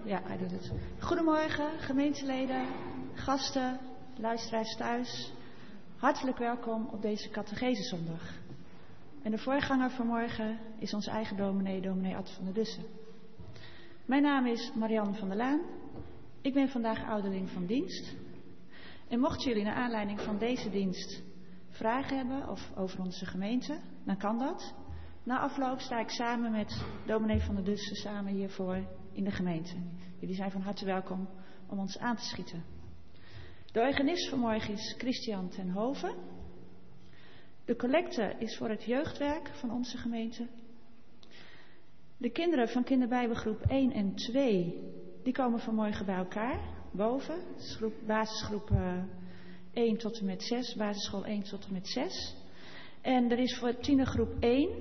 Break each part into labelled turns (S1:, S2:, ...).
S1: Ja, hij doet het. Goedemorgen, gemeenteleden, gasten, luisteraars thuis. Hartelijk welkom op deze catechesezondag. En de voorganger vanmorgen is onze eigen dominee Ad van der Dussen. Mijn naam is Marianne van der Laan. Ik ben vandaag ouderling van dienst. En mochten jullie naar aanleiding van deze dienst vragen hebben of over onze gemeente, dan kan dat. Na afloop sta ik samen met dominee van der Dussen samen hiervoor in de gemeente. Jullie zijn van harte welkom om ons aan te schieten. De organist vanmorgen is Christian ten Hoven. De collecte is voor het jeugdwerk van onze gemeente. De kinderen van kinderbijbelgroep 1 en 2, die komen vanmorgen bij elkaar, boven. Basisgroep 1 tot en met 6, basisschool 1 tot en met 6. En er is voor tienergroep 1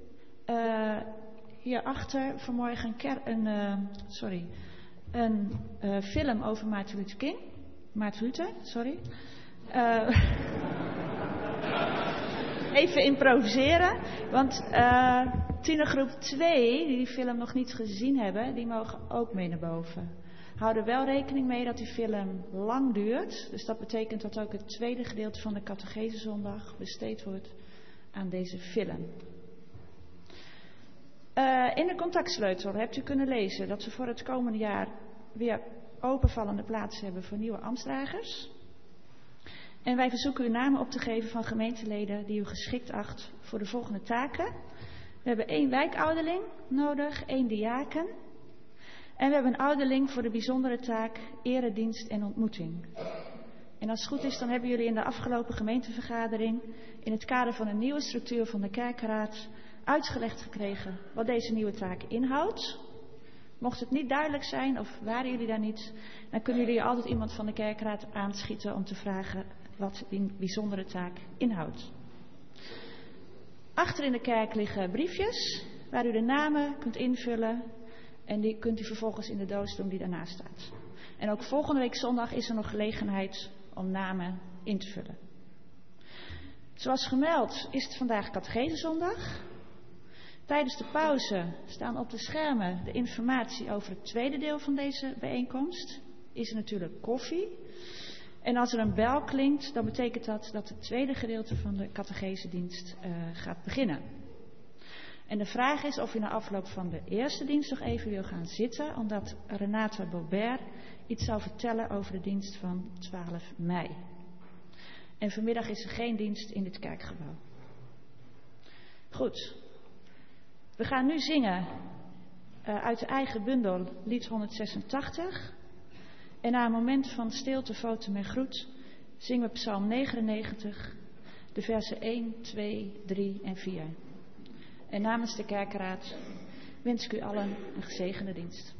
S1: hierachter vanmorgen een film over Maarten Luther King. Maarten Luther, sorry. Even improviseren, want tienergroep 2, die film nog niet gezien hebben, die mogen ook mee naar boven. Hou er wel rekening mee dat die film lang duurt. Dus dat betekent dat ook het tweede gedeelte van de catechesezondag besteed wordt aan deze film. In de contactsleutel hebt u kunnen lezen dat we voor het komende jaar weer openvallende plaatsen hebben voor nieuwe ambtsdragers. En wij verzoeken u namen op te geven van gemeenteleden die u geschikt acht voor de volgende taken. We hebben 1 wijkouderling nodig, 1 diaken. En we hebben een ouderling voor de bijzondere taak eredienst en ontmoeting. En als het goed is, dan hebben jullie in de afgelopen gemeentevergadering in het kader van een nieuwe structuur van de kerkraad uitgelegd gekregen wat deze nieuwe taak inhoudt. Mocht het niet duidelijk zijn of waren jullie daar niet, dan kunnen jullie altijd iemand van de kerkraad aanschieten om te vragen wat die bijzondere taak inhoudt. Achter in de kerk liggen briefjes waar u de namen kunt invullen en die kunt u vervolgens in de doos doen die daarnaast staat. En ook volgende week zondag is er nog gelegenheid om namen in te vullen. Zoals gemeld is het vandaag catechesezondag. Tijdens de pauze staan op de schermen de informatie over het tweede deel van deze bijeenkomst. Is er natuurlijk koffie. En als er een bel klinkt, dan betekent dat het tweede gedeelte van de catechesedienst gaat beginnen. En de vraag is of u na afloop van de eerste dienst nog even wil gaan zitten, omdat Renata Bobert iets zal vertellen over de dienst van 12 mei. En vanmiddag is er geen dienst in dit kerkgebouw. Goed. We gaan nu zingen uit de eigen bundel lied 186. En na een moment van stilte, foto en groet zingen we psalm 99, de versen 1, 2, 3 en 4. En namens de kerkraad wens ik u allen een gezegende dienst.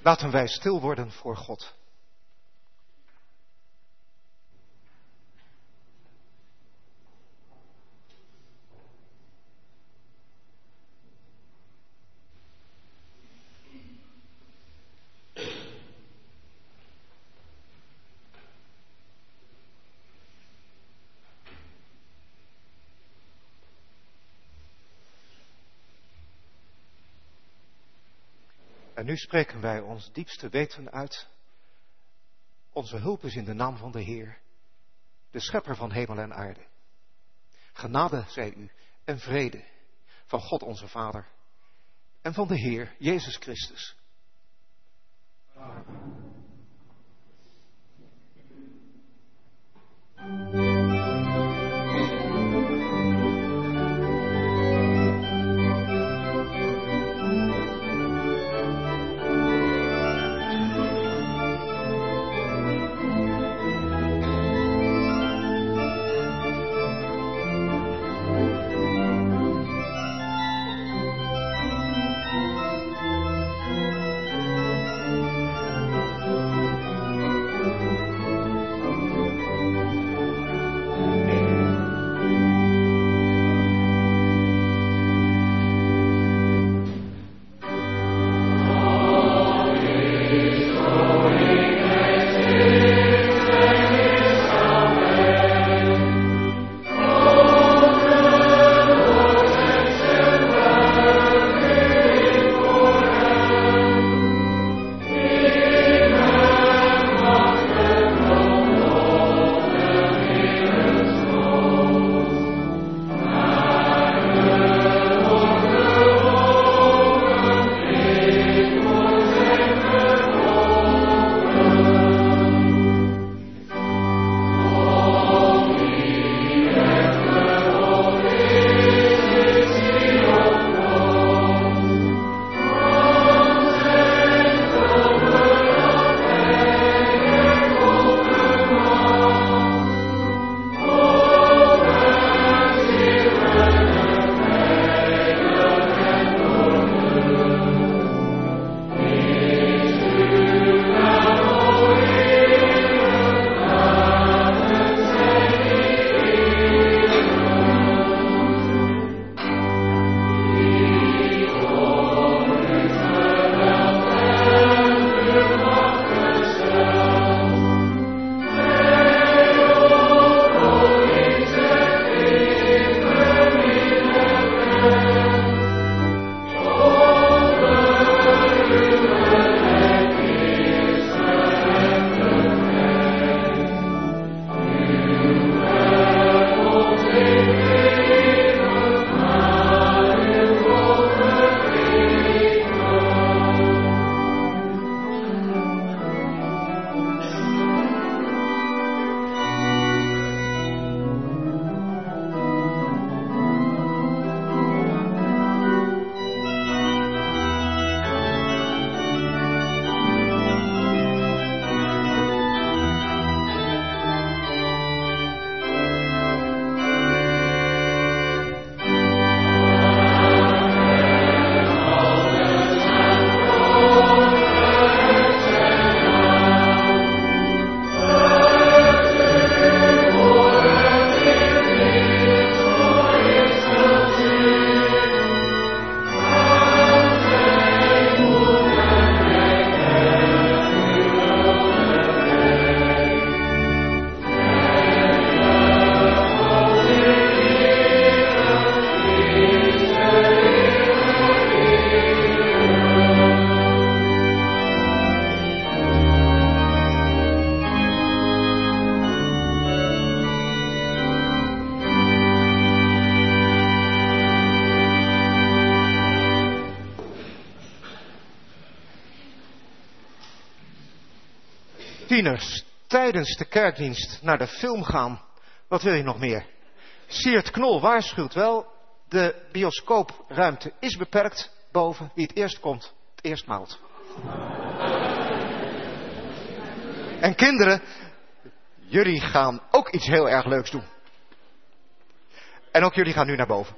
S2: Laten wij stil worden voor God. En nu spreken wij ons diepste weten uit. Onze hulp is in de naam van de Heer, de schepper van hemel en aarde. Genade zij u en vrede van God onze Vader en van de Heer Jezus Christus. Amen. Tieners, tijdens de kerkdienst naar de film gaan. Wat wil je nog meer? Siert Knol waarschuwt wel. De bioscoopruimte is beperkt boven. Wie het eerst komt, het eerst maalt. En kinderen, jullie gaan ook iets heel erg leuks doen. En ook jullie gaan nu naar boven.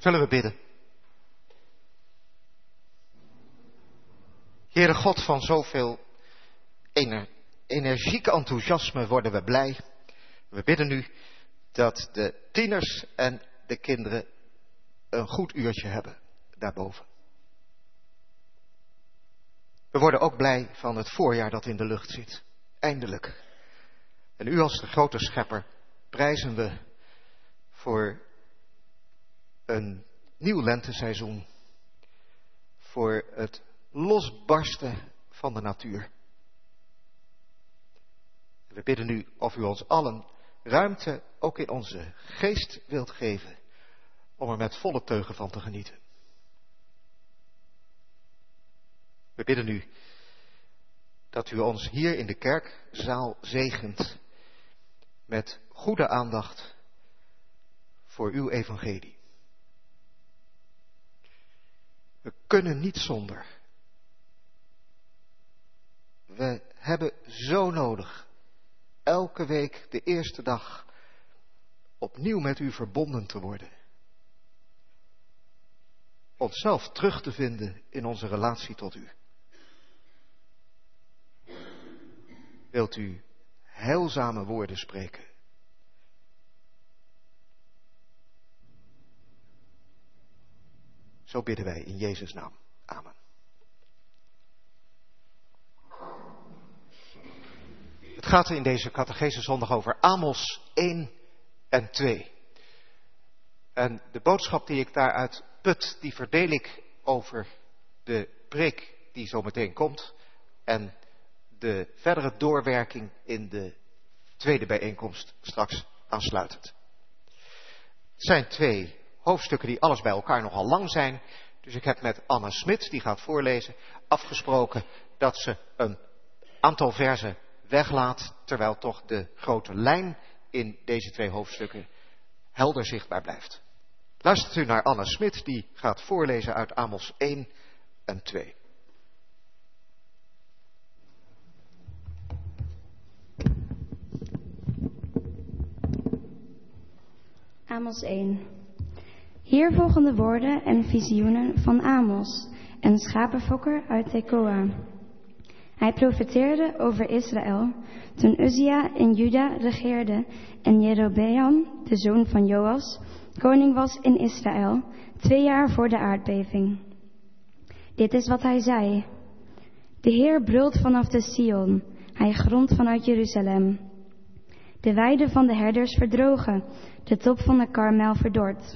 S2: Zullen we bidden? Heere God, van zoveel energiek enthousiasme worden we blij. We bidden nu dat de tieners en de kinderen een goed uurtje hebben daarboven. We worden ook blij van het voorjaar dat in de lucht zit. Eindelijk. En u als de grote schepper prijzen we voor een nieuw lenteseizoen. Voor het losbarsten van de natuur. We bidden nu of u ons allen ruimte ook in onze geest wilt geven om er met volle teugen van te genieten. We bidden u dat u ons hier in de kerkzaal zegent met goede aandacht voor uw evangelie. We kunnen niet zonder. We hebben zo nodig elke week de eerste dag opnieuw met u verbonden te worden. Onszelf terug te vinden in onze relatie tot u. Wilt u heilzame woorden spreken? Zo bidden wij in Jezus' naam. Amen. Het gaat in deze catechese zondag over Amos 1 en 2. En de boodschap die ik daaruit put, die verdeel ik over de preek die zo meteen komt en de verdere doorwerking in de tweede bijeenkomst straks aansluitend. Het zijn 2 hoofdstukken die alles bij elkaar nogal lang zijn. Dus ik heb met Anna Smit, die gaat voorlezen, afgesproken dat ze een aantal versen weglaat, terwijl toch de grote lijn in deze 2 hoofdstukken helder zichtbaar blijft. Luistert u naar Anna Smit, die gaat voorlezen uit Amos 1 en 2.
S3: Amos 1. Hier volgen de woorden en visioenen van Amos, een schapenfokker uit Tekoa. Hij profeteerde over Israël toen Uzia in Juda regeerde en Jerobeam, de zoon van Joas, koning was in Israël, 2 jaar voor de aardbeving. Dit is wat hij zei. De Heer brult vanaf de Sion, hij gromt vanuit Jeruzalem. De weiden van de herders verdrogen, de top van de Karmel verdord.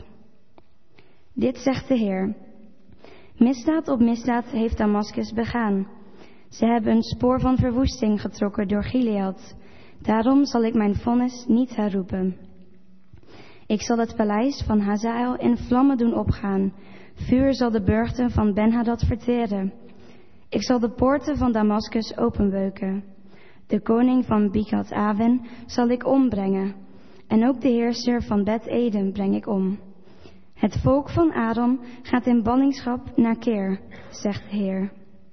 S3: Dit zegt de Heer. Misdaad op misdaad heeft Damaskus begaan. Ze hebben een spoor van verwoesting getrokken door Gilead. Daarom zal ik mijn vonnis niet herroepen. Ik zal het paleis van Hazael in vlammen doen opgaan. Vuur zal de burchten van Ben-Hadad verteren. Ik zal de poorten van Damaskus openbeuken. De koning van Bigat Aven zal ik ombrengen. En ook de heerser van Bet-Eden breng ik om. Het volk van Aram gaat in ballingschap naar Keer, zegt de Heer.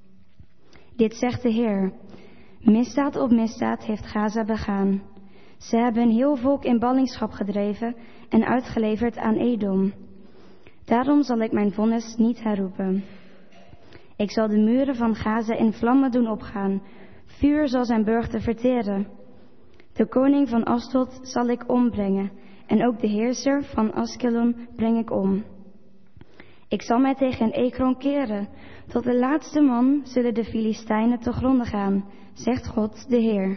S3: Dit zegt de Heer. Misdaad op misdaad heeft Gaza begaan. Ze hebben een heel volk in ballingschap gedreven en uitgeleverd aan Edom. Daarom zal ik mijn vonnis niet herroepen. Ik zal de muren van Gaza in vlammen doen opgaan. Vuur zal zijn burchten verteren. De koning van Asdod zal ik ombrengen. En ook de heerser van Askelon breng ik om. Ik zal mij tegen Ekron keren. Tot de laatste man zullen de Filistijnen te gronde gaan, zegt God de Heer.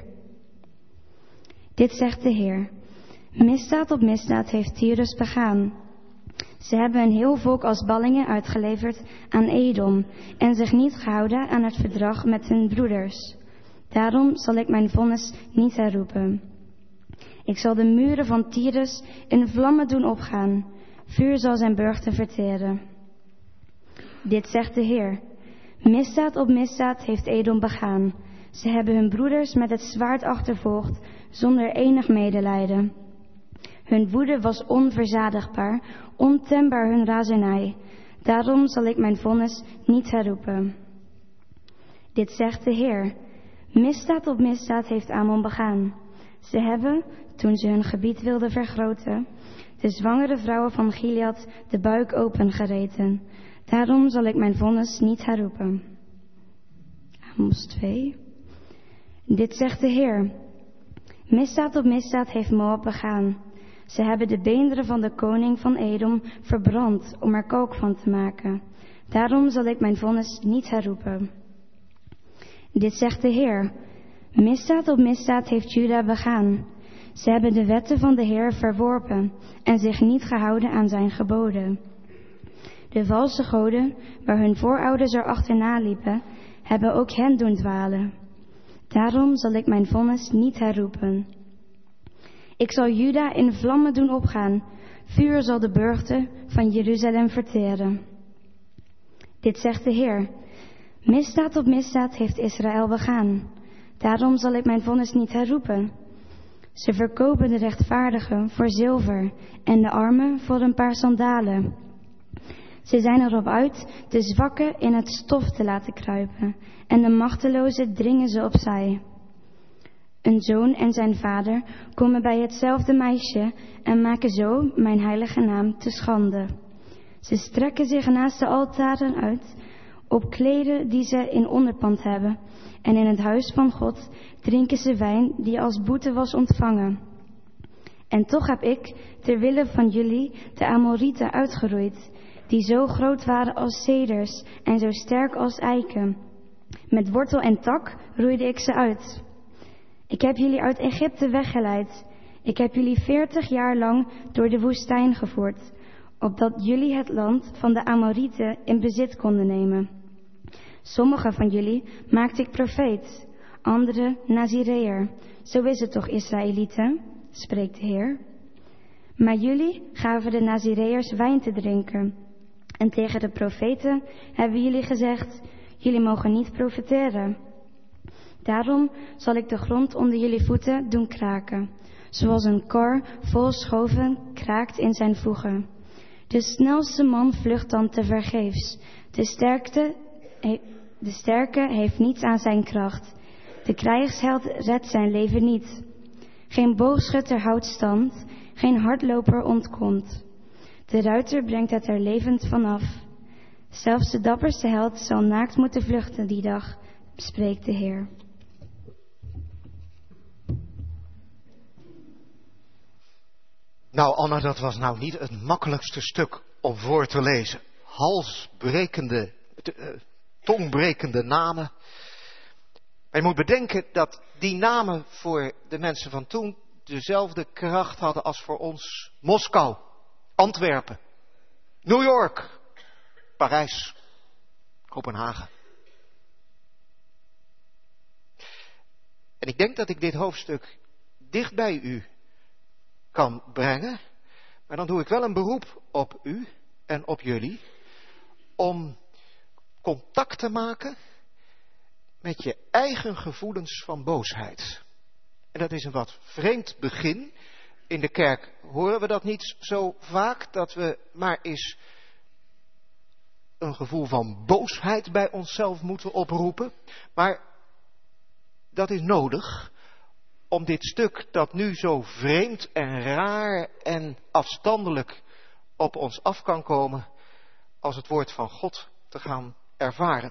S3: Dit zegt de Heer. Misdaad op misdaad heeft Tyrus begaan. Ze hebben een heel volk als ballingen uitgeleverd aan Edom en zich niet gehouden aan het verdrag met hun broeders. Daarom zal ik mijn vonnis niet herroepen. Ik zal de muren van Tyrus in vlammen doen opgaan. Vuur zal zijn burchten verteren. Dit zegt de Heer. Misdaad op misdaad heeft Edom begaan. Ze hebben hun broeders met het zwaard achtervolgd, zonder enig medelijden. Hun woede was onverzadigbaar, ontembaar hun razernij. Daarom zal ik mijn vonnis niet herroepen. Dit zegt de Heer. Misdaad op misdaad heeft Amon begaan. Ze hebben, toen ze hun gebied wilden vergroten, de zwangere vrouwen van Gilead de buik opengereten. Daarom zal ik mijn vonnis niet herroepen. Amos 2. Dit zegt de Heer. Misdaad op misdaad heeft Moab begaan. Ze hebben de beenderen van de koning van Edom verbrand om er kalk van te maken. Daarom zal ik mijn vonnis niet herroepen. Dit zegt de Heer. Misdaad op misdaad heeft Juda begaan. Ze hebben de wetten van de Heer verworpen en zich niet gehouden aan zijn geboden. De valse goden, waar hun voorouders er achterna liepen, hebben ook hen doen dwalen. Daarom zal ik mijn vonnis niet herroepen. Ik zal Juda in vlammen doen opgaan. Vuur zal de burchten van Jeruzalem verteren. Dit zegt de Heer. Misdaad op misdaad heeft Israël begaan. Daarom zal ik mijn vonnis niet herroepen. Ze verkopen de rechtvaardigen voor zilver en de armen voor een paar sandalen. Ze zijn erop uit de zwakken in het stof te laten kruipen en de machtelozen dringen ze opzij. Een zoon en zijn vader komen bij hetzelfde meisje en maken zo mijn heilige naam te schande. Ze strekken zich naast de altaren uit op kleden die ze in onderpand hebben. En in het huis van God drinken ze wijn die als boete was ontvangen. En toch heb ik, ter wille van jullie, de Amorieten uitgeroeid, die zo groot waren als ceders en zo sterk als eiken. Met wortel en tak roeide ik ze uit. Ik heb jullie uit Egypte weggeleid. Ik heb jullie 40 jaar lang door de woestijn gevoerd, opdat jullie het land van de Amorieten in bezit konden nemen. Sommigen van jullie maakte ik profeet, anderen Nazireër. Zo is het toch, Israëlieten, spreekt de Heer. Maar jullie gaven de Nazireërs wijn te drinken. En tegen de profeten hebben jullie gezegd, jullie mogen niet profeteren. Daarom zal ik de grond onder jullie voeten doen kraken, zoals een kar vol schoven kraakt in zijn voegen. De snelste man vlucht dan tevergeefs. De sterke heeft niets aan zijn kracht. De krijgsheld redt zijn leven niet. Geen boogschutter houdt stand, geen hardloper ontkomt. De ruiter brengt het er levend vanaf. Zelfs de dapperste held zal naakt moeten vluchten die dag, spreekt de Heer.
S2: Nou Anna, dat was nou niet het makkelijkste stuk om voor te lezen. Halsbrekende, tongbrekende namen. Maar je moet bedenken dat die namen voor de mensen van toen dezelfde kracht hadden als voor ons Moskou, Antwerpen, New York, Parijs, Kopenhagen. En ik denk dat ik dit hoofdstuk dicht bij u kan brengen, maar dan doe ik wel een beroep op u en op jullie om contact te maken met je eigen gevoelens van boosheid. En dat is een wat vreemd begin. In de kerk horen we dat niet zo vaak, dat we maar eens een gevoel van boosheid bij onszelf moeten oproepen. Maar dat is nodig om dit stuk dat nu zo vreemd en raar en afstandelijk op ons af kan komen, als het woord van God te gaan ervaren.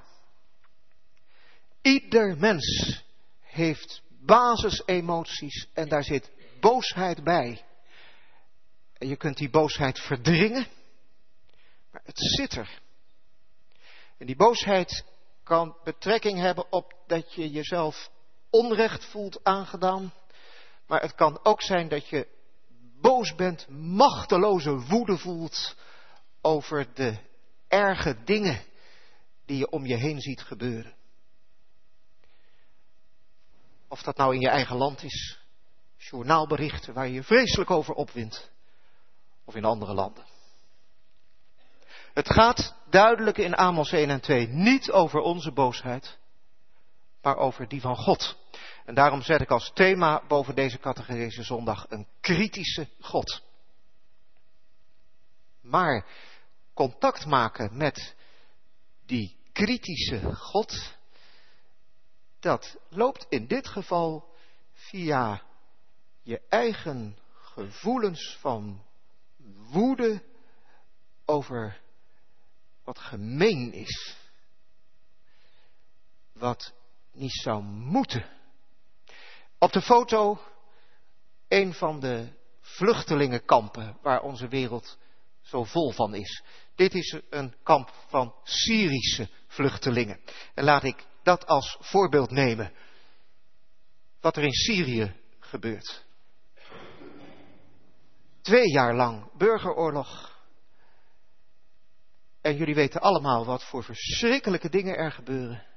S2: Ieder mens heeft basisemoties en daar zit boosheid bij. En je kunt die boosheid verdringen, maar het zit er. En die boosheid kan betrekking hebben op dat je jezelf onrecht voelt aangedaan. Maar het kan ook zijn dat je boos bent, machteloze woede voelt over de erge dingen die je om je heen ziet gebeuren. Of dat nou in je eigen land is, journaalberichten waar je je vreselijk over opwindt, of in andere landen. Het gaat duidelijk in Amos 1 en 2 niet over onze boosheid, maar over die van God. En daarom zet ik als thema boven deze catechese zondag een kritische God. Maar contact maken met die kritische God, dat loopt in dit geval via je eigen gevoelens van woede over wat gemeen is. Wat niet zou moeten. Op de foto een van de vluchtelingenkampen waar onze wereld zo vol van is. Dit is een kamp van Syrische vluchtelingen. En laat ik dat als voorbeeld nemen. Wat er in Syrië gebeurt. 2 jaar lang burgeroorlog. En jullie weten allemaal wat voor verschrikkelijke dingen er gebeuren.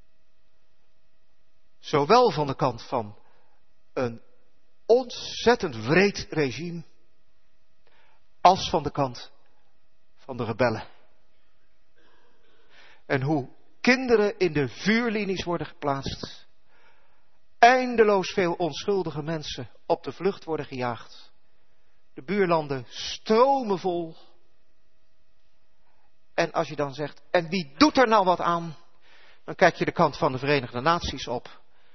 S2: Zowel van de kant van een ontzettend wreed regime, als van de kant van de rebellen. En hoe kinderen in de vuurlinies worden geplaatst. Eindeloos veel onschuldige mensen op de vlucht worden gejaagd. De buurlanden stromen vol. En als je dan zegt, en wie doet er nou wat aan? Dan kijk je de kant van de Verenigde Naties op.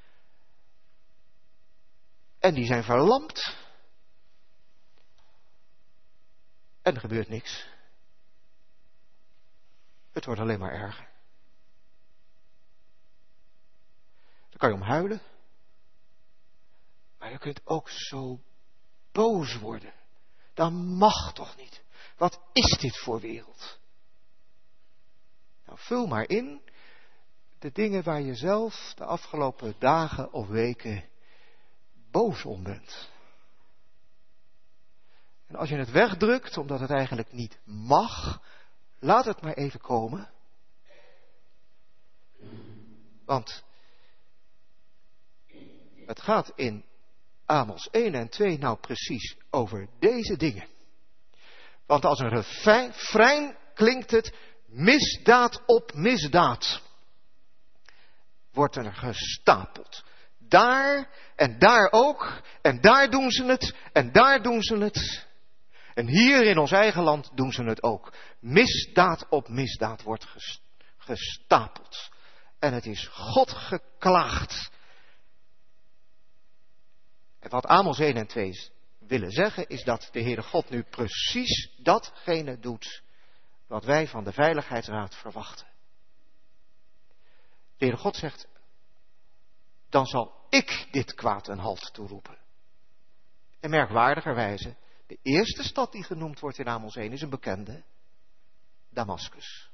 S2: En die zijn verlamd. En er gebeurt niks. Het wordt alleen maar erger. Daar kan je om huilen. Maar je kunt ook zo boos worden. Dat mag toch niet. Wat is dit voor wereld? Nou, vul maar in de dingen waar je zelf de afgelopen dagen of weken boos om bent. En als je het wegdrukt, omdat het eigenlijk niet mag, laat het maar even komen. Want het gaat in Amos 1 en 2 nou precies over deze dingen. Want als een refrein klinkt het misdaad op misdaad. Wordt er gestapeld. Daar en daar ook. En daar doen ze het. En daar doen ze het. En hier in ons eigen land doen ze het ook. Misdaad op misdaad wordt gestapeld. En het is God geklaagd. En wat Amos 1 en 2 willen zeggen is dat de Heere God nu precies datgene doet wat wij van de Veiligheidsraad verwachten. De Heere God zegt, dan zal ik dit kwaad een halt toeroepen. En merkwaardigerwijze, de eerste stad die genoemd wordt in Amos 1 is een bekende, Damascus.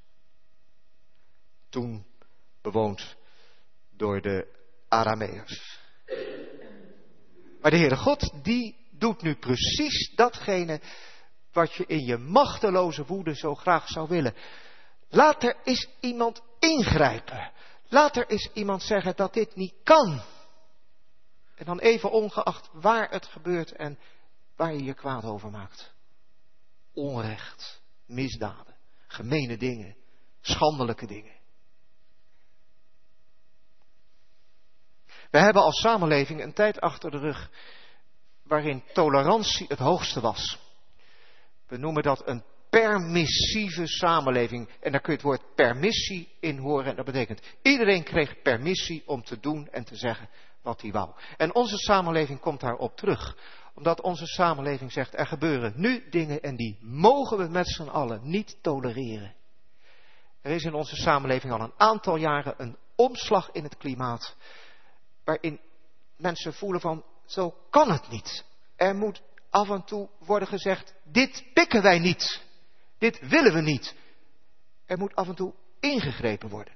S2: Toen bewoond door de Arameërs. Maar de Heere God, die doet nu precies datgene wat je in je machteloze woede zo graag zou willen. Laat er eens iemand ingrijpen. Laat er eens iemand zeggen dat dit niet kan. En dan even ongeacht waar het gebeurt en waar je je kwaad over maakt. Onrecht, misdaden, gemene dingen, schandelijke dingen. We hebben als samenleving een tijd achter de rug waarin tolerantie het hoogste was. We noemen dat een permissieve samenleving. En daar kun je het woord permissie in horen. En dat betekent, iedereen kreeg permissie om te doen en te zeggen wat hij wou. En onze samenleving komt daarop terug. Omdat onze samenleving zegt, er gebeuren nu dingen en die mogen we met z'n allen niet tolereren. Er is in onze samenleving al een aantal jaren een omslag in het klimaat. Waarin mensen voelen van, zo kan het niet. Er moet af en toe worden gezegd, dit pikken wij niet. Dit willen we niet. Er moet af en toe ingegrepen worden.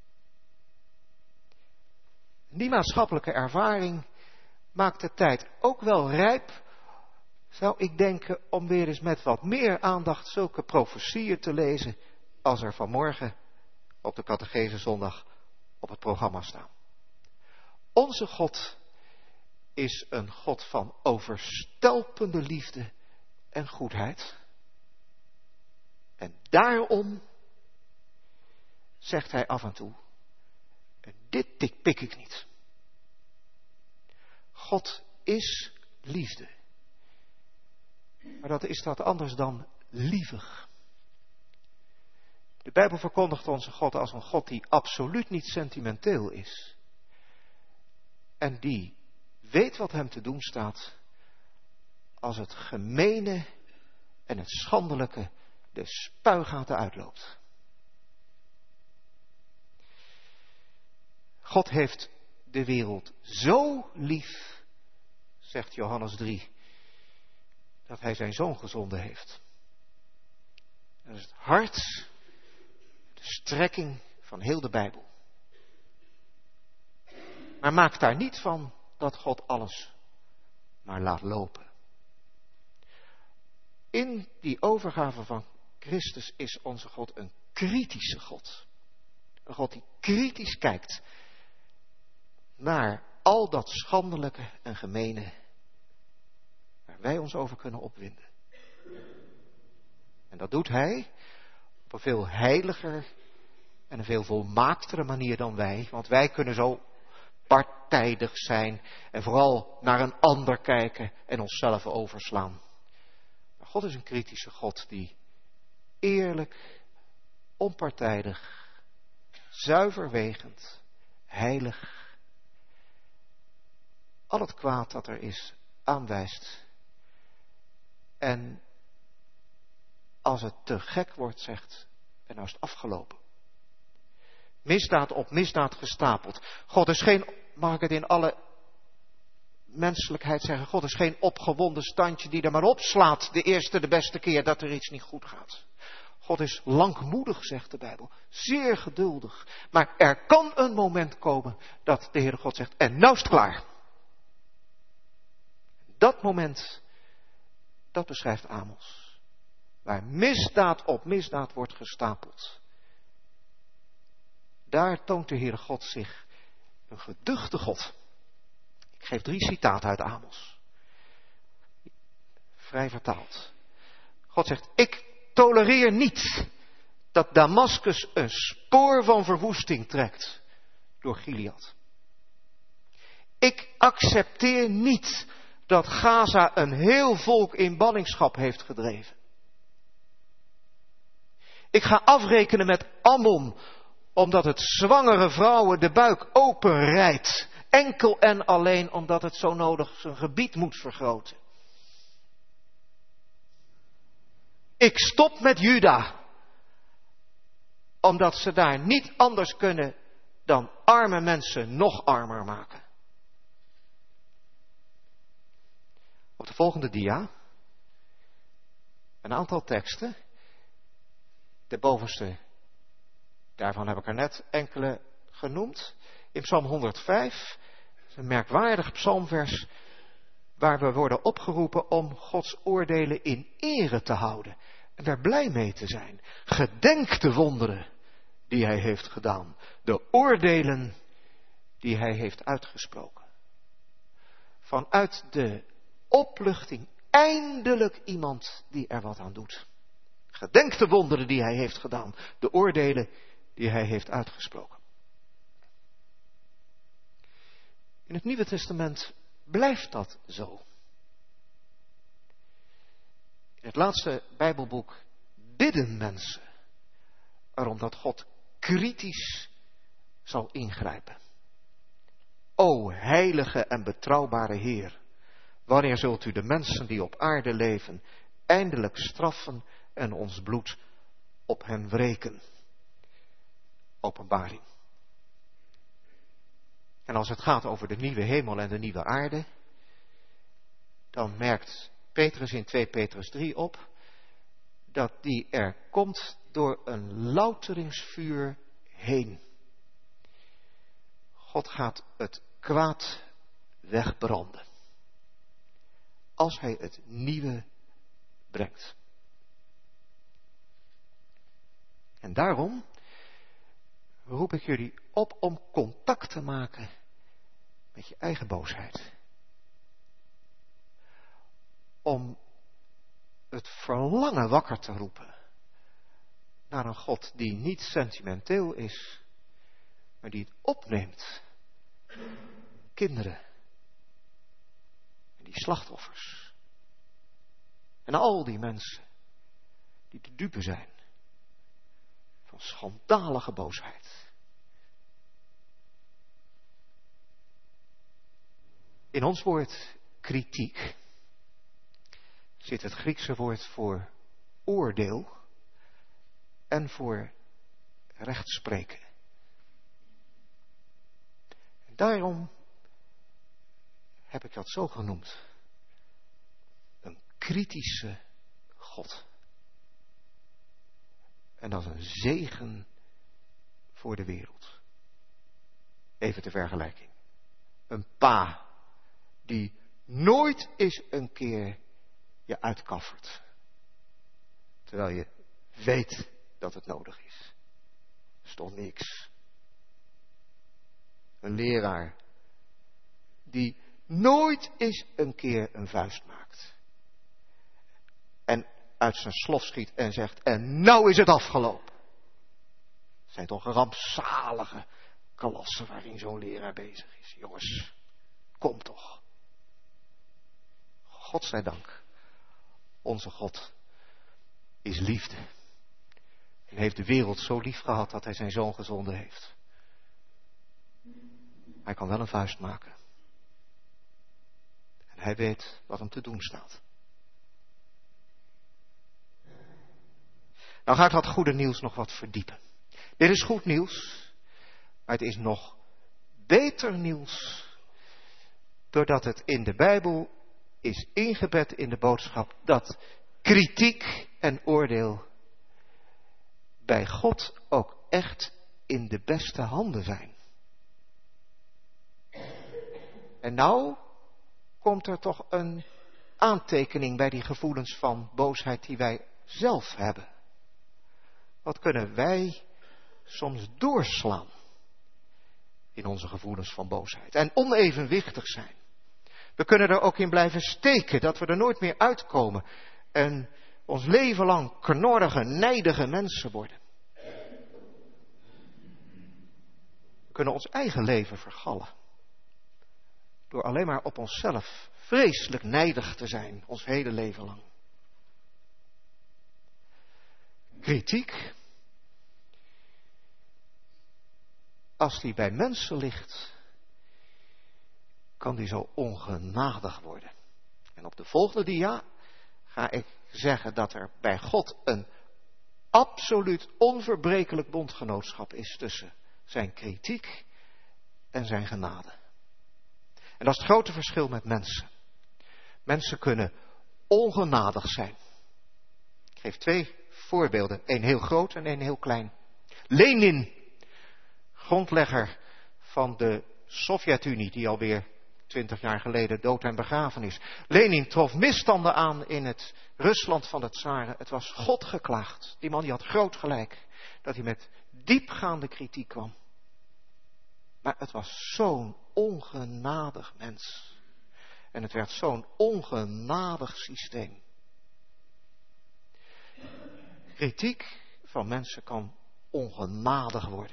S2: Die maatschappelijke ervaring maakt de tijd ook wel rijp, zou ik denken, om weer eens met wat meer aandacht zulke profetieën te lezen als er vanmorgen op de catechesezondag op het programma staan. Onze God is een God van overstelpende liefde en goedheid. En daarom zegt hij af en toe, dit pik ik niet. God is liefde. Maar dat is dat anders dan lievig. De Bijbel verkondigt onze God als een God die absoluut niet sentimenteel is. En die weet wat hem te doen staat als het gemene en het schandelijke de spuigaten uitloopt. God heeft de wereld zo lief, zegt Johannes 3, dat hij zijn zoon gezonden heeft. Dat is het hart, de strekking van heel de Bijbel. Maar maak daar niet van dat God alles maar laat lopen. In die overgave van Christus is onze God een kritische God. Een God die kritisch kijkt naar al dat schandelijke en gemene waar wij ons over kunnen opwinden. En dat doet hij op een veel heiliger en een veel volmaaktere manier dan wij. Want wij kunnen zo partijdig zijn en vooral naar een ander kijken en onszelf overslaan. Maar God is een kritische God die eerlijk, onpartijdig, zuiver wegend, heilig, al het kwaad dat er is aanwijst. En als het te gek wordt, zegt, en nou is het afgelopen. Misdaad op misdaad gestapeld. God is geen, mag ik het in alle menselijkheid zeggen, God is geen opgewonden standje die er maar opslaat de eerste, de beste keer dat er iets niet goed gaat. God is langmoedig, zegt de Bijbel, zeer geduldig. Maar er kan een moment komen dat de Heere God zegt, en nou is het klaar. Dat moment, dat beschrijft Amos. Waar misdaad op misdaad wordt gestapeld. Daar toont de Heere God zich een geduchte God. Ik geef 3 citaten uit Amos. Vrij vertaald. God zegt, ik tolereer niet dat Damaskus een spoor van verwoesting trekt door Gilead. Ik accepteer niet dat Gaza een heel volk in ballingschap heeft gedreven. Ik ga afrekenen met Ammon, omdat het zwangere vrouwen de buik openrijdt. Enkel en alleen omdat het zo nodig zijn gebied moet vergroten. Ik stop met Juda, omdat ze daar niet anders kunnen dan arme mensen nog armer maken. Op de volgende dia een aantal teksten. De bovenste, daarvan heb ik er net enkele genoemd. In Psalm 105, een merkwaardig psalmvers waar we worden opgeroepen om Gods oordelen in ere te houden. En daar blij mee te zijn. Gedenk de wonderen die hij heeft gedaan. De oordelen die hij heeft uitgesproken. Vanuit de opluchting eindelijk iemand die er wat aan doet. Gedenk de wonderen die hij heeft gedaan. De oordelen die hij heeft uitgesproken. In het Nieuwe Testament blijft dat zo. In het laatste Bijbelboek bidden mensen erom dat God kritisch zal ingrijpen. O heilige en betrouwbare Heer, wanneer zult u de mensen die op aarde leven eindelijk straffen en ons bloed op hen wreken? Openbaring. En als het gaat over de nieuwe hemel en de nieuwe aarde, dan merkt Petrus in 2 Petrus 3 op dat die er komt door een louteringsvuur heen. God gaat het kwaad wegbranden. Als hij het nieuwe brengt. En daarom roep ik jullie op om contact te maken met je eigen boosheid. Om het verlangen wakker te roepen naar een God die niet sentimenteel is, maar die het opneemt. Kinderen. En die slachtoffers. En al die mensen die de dupe zijn van schandalige boosheid. In ons woord kritiek zit het Griekse woord voor oordeel en voor rechtspreken. En daarom heb ik dat zo genoemd. Een kritische God. En dat is een zegen voor de wereld. Even ter vergelijking. Een pa die nooit eens een keer je uitkaffert. Terwijl je weet dat het nodig is. Dat is toch niks. Een leraar die nooit eens een keer een vuist maakt. En uit zijn slof schiet en zegt, en nou is het afgelopen. Het zijn toch rampzalige klassen waarin zo'n leraar bezig is. Jongens, kom toch. God zij dank. Onze God is liefde. En heeft de wereld zo lief gehad dat hij zijn zoon gezonden heeft. Hij kan wel een vuist maken. En hij weet wat hem te doen staat. Nou ga ik dat goede nieuws nog wat verdiepen. Dit is goed nieuws, maar het is nog beter nieuws, doordat het in de Bijbel is ingebed in de boodschap dat kritiek en oordeel bij God ook echt in de beste handen zijn. En nou komt er toch een aantekening bij die gevoelens van boosheid die wij zelf hebben. Wat kunnen wij soms doorslaan in onze gevoelens van boosheid en onevenwichtig zijn. We kunnen er ook in blijven steken, dat we er nooit meer uitkomen en ons leven lang knorrige, nijdige mensen worden. We kunnen ons eigen leven vergallen door alleen maar op onszelf vreselijk nijdig te zijn, ons hele leven lang. Kritiek, als die bij mensen ligt, kan die zo ongenadig worden. En op de volgende dia ga ik zeggen dat er bij God een absoluut onverbrekelijk bondgenootschap is tussen zijn kritiek en zijn genade. En dat is het grote verschil met mensen. Mensen kunnen ongenadig zijn. Ik geef 2 voorbeelden. 1 heel groot en 1 heel klein. Lenin, grondlegger van de Sovjet-Unie, die alweer 20 jaar geleden dood en begraven is. Lenin trof misstanden aan in het Rusland van de tsaren. Het was God geklaagd. Die man die had groot gelijk. Dat hij met diepgaande kritiek kwam. Maar het was zo'n ongenadig mens. En het werd zo'n ongenadig systeem. Kritiek van mensen kan ongenadig worden.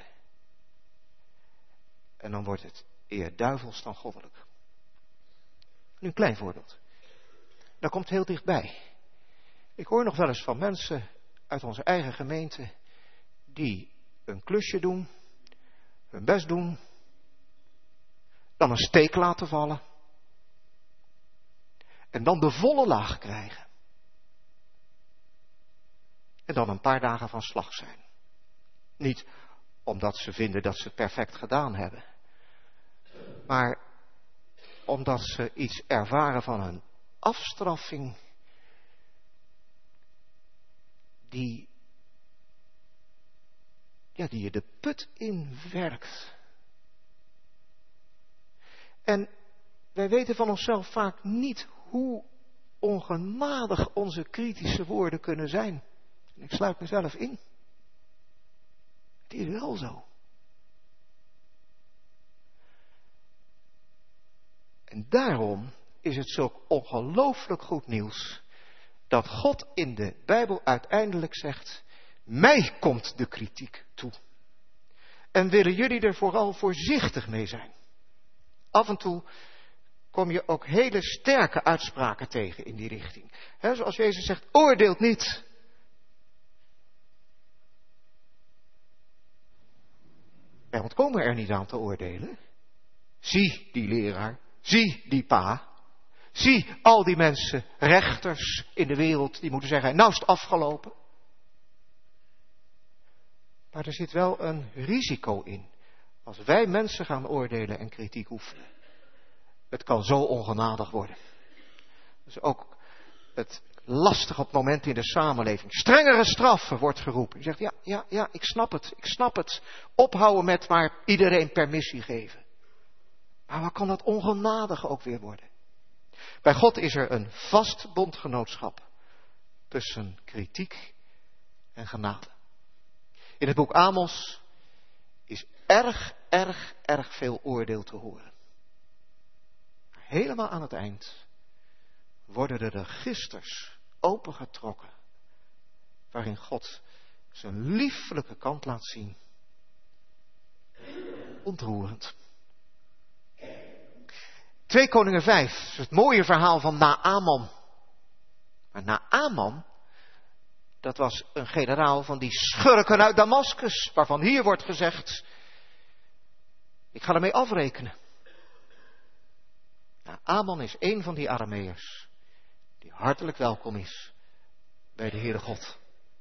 S2: En dan wordt het eer duivels dan goddelijk. Nu een klein voorbeeld. Dat komt heel dichtbij. Ik hoor nog wel eens van mensen uit onze eigen gemeente die een klusje doen, hun best doen, dan een steek laten vallen en dan de volle laag krijgen. En dan een paar dagen van slag zijn. Niet omdat ze vinden dat ze het perfect gedaan hebben, maar omdat ze iets ervaren van een afstraffing die je de put in werkt. En wij weten van onszelf vaak niet hoe ongenadig onze kritische woorden kunnen zijn. En ik sluit mezelf in. Het is wel zo. En daarom is het zulk ongelooflijk goed nieuws dat God in de Bijbel uiteindelijk zegt: mij komt de kritiek toe. En willen jullie er vooral voorzichtig mee zijn. Af en toe kom je ook hele sterke uitspraken tegen in die richting. Zoals Jezus zegt, oordeelt niet. Wij ontkomen er niet aan te oordelen. Zie die leraar, zie die pa, Zie al die mensen, rechters in de wereld, die moeten zeggen, nou is het afgelopen. Maar er zit wel een risico in. Als wij mensen gaan oordelen en kritiek oefenen. Het kan zo ongenadig worden. Dat is ook het lastige op het moment in de samenleving. Strengere straffen wordt geroepen. Je zegt, ja, ik snap het. Ophouden met maar iedereen permissie geven. Maar wat kan dat ongenadig ook weer worden? Bij God is er een vast bondgenootschap tussen kritiek en genade. In het boek Amos is erg veel oordeel te horen. Maar helemaal aan het eind worden de registers opengetrokken, waarin God zijn liefelijke kant laat zien. Ontroerend. 2 Koningen 5, het mooie verhaal van Naaman. Maar Naaman, dat was een generaal van die schurken uit Damascus, waarvan hier wordt gezegd, ik ga ermee afrekenen. Naaman is een van die Arameërs, die hartelijk welkom is bij de Heere God.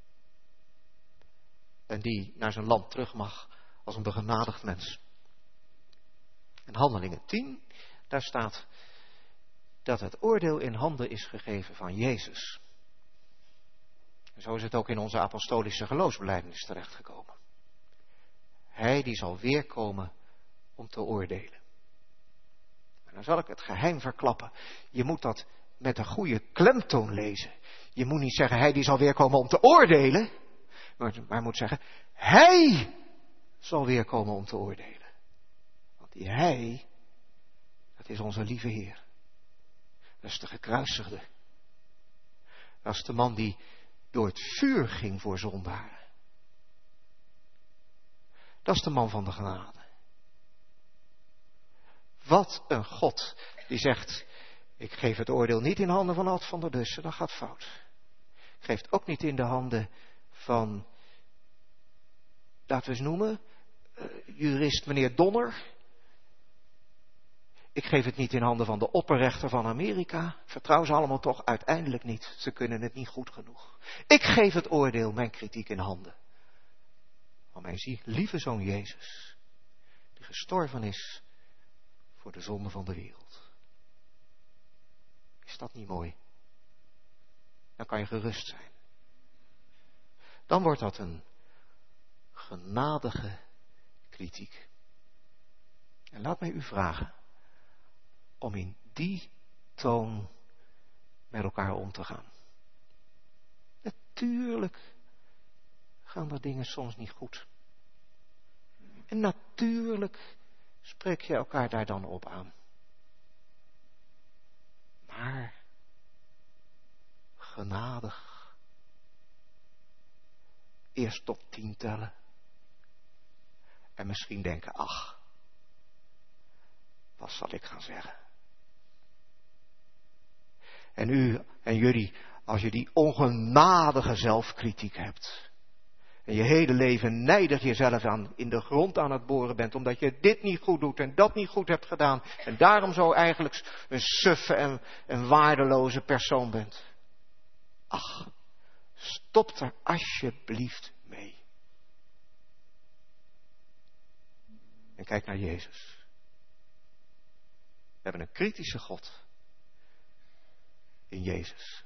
S2: En die naar zijn land terug mag als een begenadigd mens. In Handelingen 10, daar staat dat het oordeel in handen is gegeven van Jezus. En zo is het ook in onze apostolische geloofsbelijdenis terechtgekomen. Hij die zal weerkomen om te oordelen. En dan zal ik het geheim verklappen. Je moet dat met een goede klemtoon lezen. Je moet niet zeggen, hij die zal weerkomen om te oordelen. Maar moet zeggen, hij zal weerkomen om te oordelen. Want die hij, dat is onze lieve Heer. Dat is de gekruisigde. Dat is de man die door het vuur ging voor zondaren. Dat is de man van de genade. Wat een God die zegt, ik geef het oordeel niet in handen van Ad van der Dussen, dat gaat fout. Ik geef het ook niet in de handen van, laten we eens noemen, jurist meneer Donner. Ik geef het niet in handen van de opperrechter van Amerika. Vertrouw ze allemaal toch uiteindelijk niet. Ze kunnen het niet goed genoeg. Ik geef het oordeel, mijn kritiek in handen van mijn lieve zoon Jezus, die gestorven is voor de zonde van de wereld. Is dat niet mooi? Dan kan je gerust zijn. Dan wordt dat een genadige kritiek. En laat mij u vragen om in die toon met elkaar om te gaan. Natuurlijk gaan er dingen soms niet goed. En natuurlijk spreek je elkaar daar dan op aan. Maar genadig. Eerst tot 10 tellen. En misschien denken, ach, wat zal ik gaan zeggen? En u en jullie, als je die ongenadige zelfkritiek hebt. En je hele leven nijdig jezelf in de grond aan het boren bent. Omdat je dit niet goed doet en dat niet goed hebt gedaan. En daarom zo eigenlijk een suffe en waardeloze persoon bent. Ach, stop er alsjeblieft mee. En kijk naar Jezus. We hebben een kritische God. In Jezus.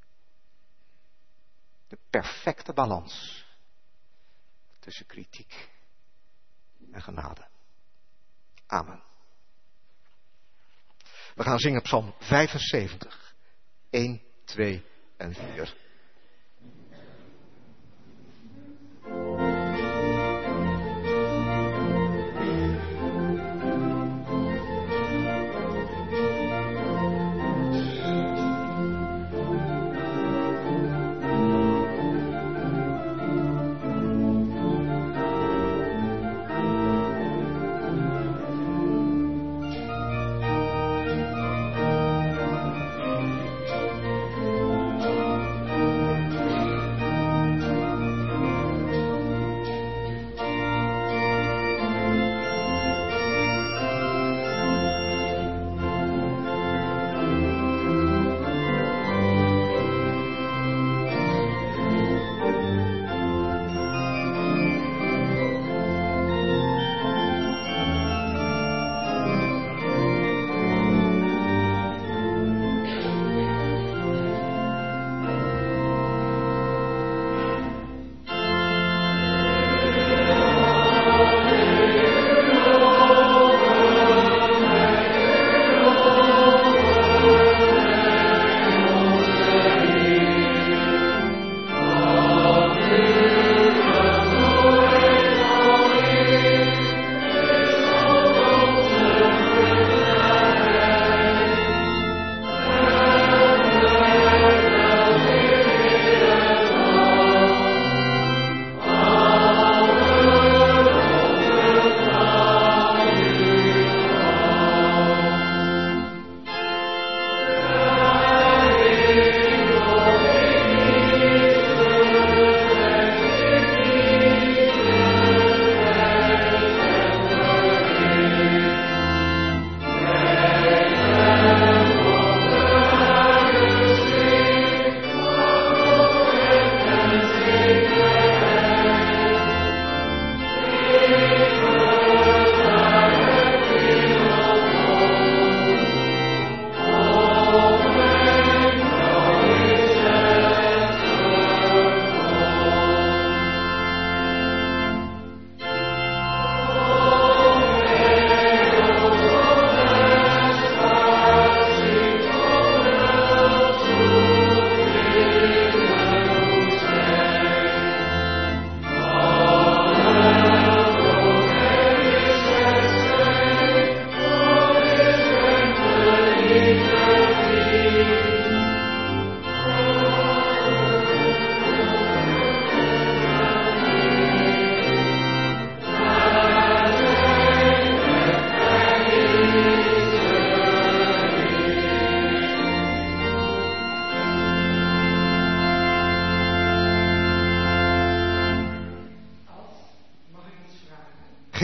S2: De perfecte balans tussen kritiek en genade. Amen. We gaan zingen Psalm 75. 1, 2 en 4.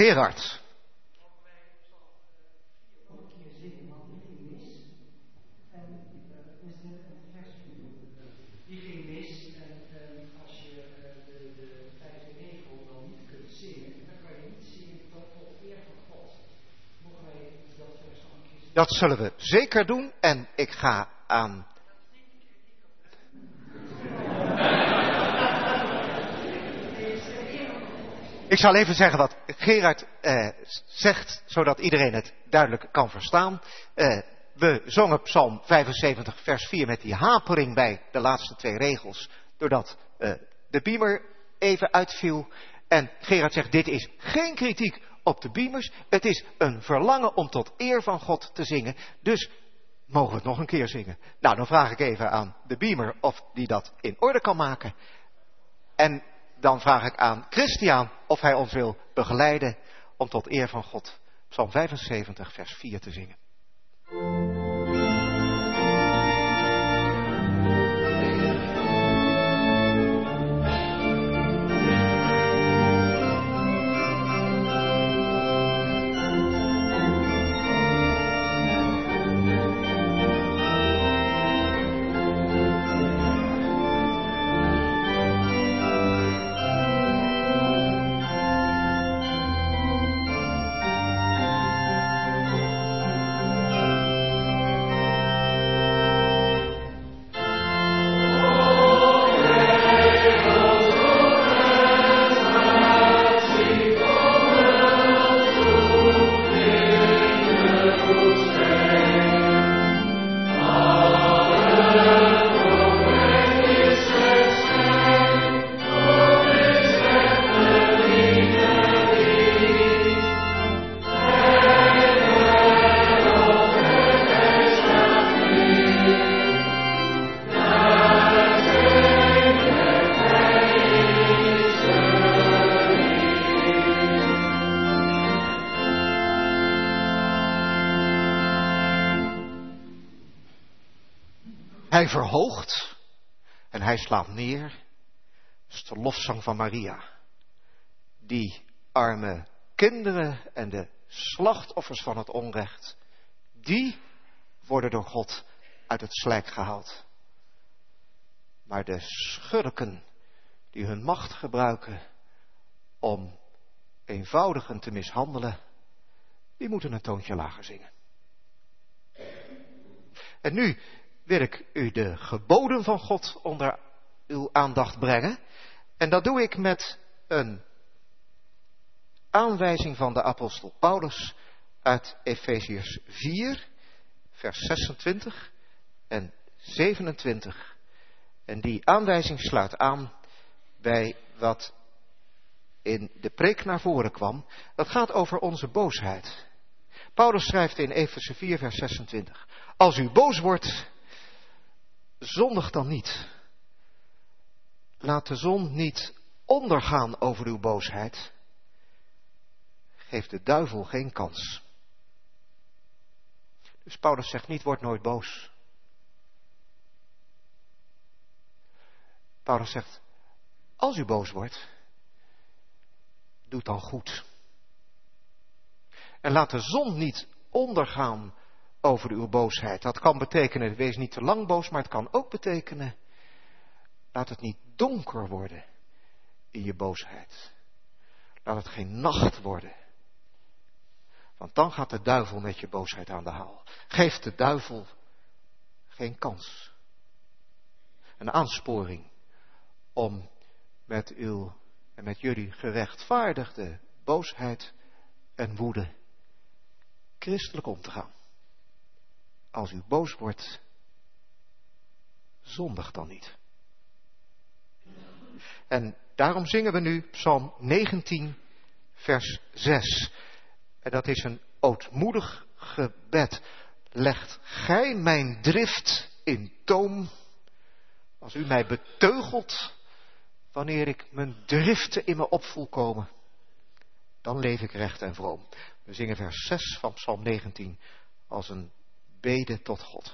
S2: Gerard. Dat zullen we zeker doen en ik ga aan. Ik zal even zeggen wat Gerard zegt, zodat iedereen het duidelijk kan verstaan. We zongen Psalm 75 vers 4 met die hapering bij de laatste 2 regels, doordat de beamer even uitviel. En Gerard zegt, dit is geen kritiek op de beamers. Het is een verlangen om tot eer van God te zingen. Dus mogen we het nog een keer zingen. Nou, dan vraag ik even aan de beamer of die dat in orde kan maken. En dan vraag ik aan Christian of hij ons wil begeleiden om tot eer van God Psalm 75 vers 4 te zingen. Hij verhoogt en hij slaat neer. Dat is de lofzang van Maria. Die arme kinderen en de slachtoffers van het onrecht, die worden door God uit het slijk gehaald. Maar de schurken die hun macht gebruiken om eenvoudigen te mishandelen, die moeten een toontje lager zingen. En nu wil ik u de geboden van God onder uw aandacht brengen. En dat doe ik met een aanwijzing van de apostel Paulus uit Efeziërs 4, vers 26 en 27. En die aanwijzing sluit aan bij wat in de preek naar voren kwam. Dat gaat over onze boosheid. Paulus schrijft in Efeze 4, vers 26. Als u boos wordt, zondig dan niet. Laat de zon niet ondergaan over uw boosheid. Geef de duivel geen kans. Dus Paulus zegt niet, word nooit boos. Paulus zegt, als u boos wordt, doe het dan goed. En laat de zon niet ondergaan over uw boosheid. Dat kan betekenen, wees niet te lang boos, maar het kan ook betekenen, laat het niet donker worden in je boosheid. Laat het geen nacht worden. Want dan gaat de duivel met je boosheid aan de haal. Geef de duivel geen kans. Een aansporing om met uw en met jullie gerechtvaardigde boosheid en woede christelijk om te gaan. Als u boos wordt, zondig dan niet. En daarom zingen we nu Psalm 19, vers 6. En dat is een ootmoedig gebed. Legt gij mijn drift in toom, als u mij beteugelt, wanneer ik mijn driften in me opvoel komen, dan leef ik recht en vroom. We zingen vers 6 van Psalm 19 als een bede tot God.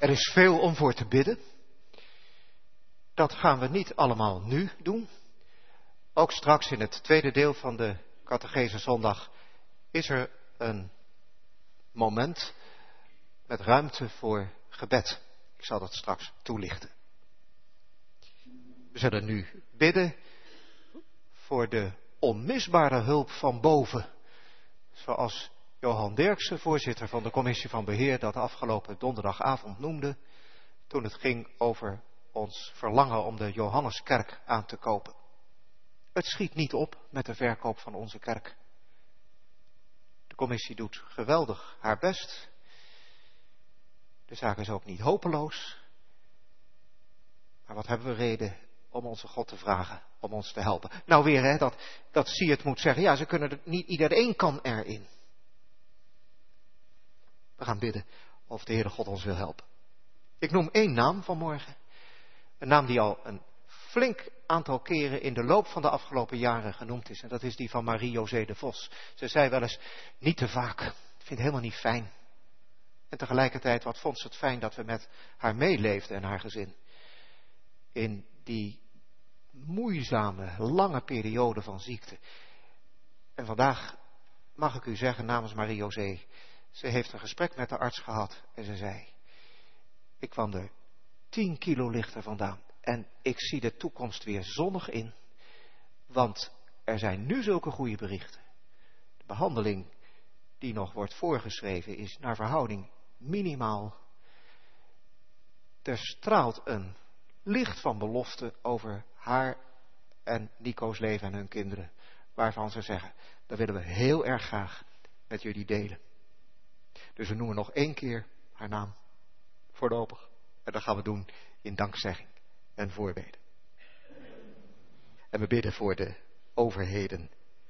S2: Er is veel om voor te bidden. Dat gaan we niet allemaal nu doen. Ook straks in het tweede deel van de Catechese Zondag is er een moment met ruimte voor gebed. Ik zal dat straks toelichten. We zullen nu bidden voor de onmisbare hulp van boven. Zoals Johan Derksen, voorzitter van de commissie van beheer, dat afgelopen donderdagavond noemde, toen het ging over ons verlangen om de Johanneskerk aan te kopen. Het schiet niet op met de verkoop van onze kerk. De commissie doet geweldig haar best. De zaak is ook niet hopeloos. Maar wat hebben we reden om onze God te vragen, om ons te helpen. Nou weer, hè, dat Siert moet zeggen, ja, ze kunnen er, niet iedereen kan erin. We gaan bidden of de Heere God ons wil helpen. Ik noem 1 naam vanmorgen. Een naam die al een flink aantal keren in de loop van de afgelopen jaren genoemd is. En dat is die van Marie-José de Vos. Ze zei wel eens, niet te vaak. Ik vind het helemaal niet fijn. En tegelijkertijd, wat vond ze het fijn dat we met haar meeleefden en haar gezin. In die moeizame, lange periode van ziekte. En vandaag mag ik u zeggen namens Marie-José, ze heeft een gesprek met de arts gehad en ze zei, ik kwam er 10 kilo lichter vandaan en ik zie de toekomst weer zonnig in, want er zijn nu zulke goede berichten. De behandeling die nog wordt voorgeschreven is naar verhouding minimaal. Er straalt een licht van belofte over haar en Nico's leven en hun kinderen, waarvan ze zeggen, dat willen we heel erg graag met jullie delen. Dus we noemen nog 1 keer haar naam, voorlopig. En dat gaan we doen in dankzegging en voorbeden. En we bidden voor de overheden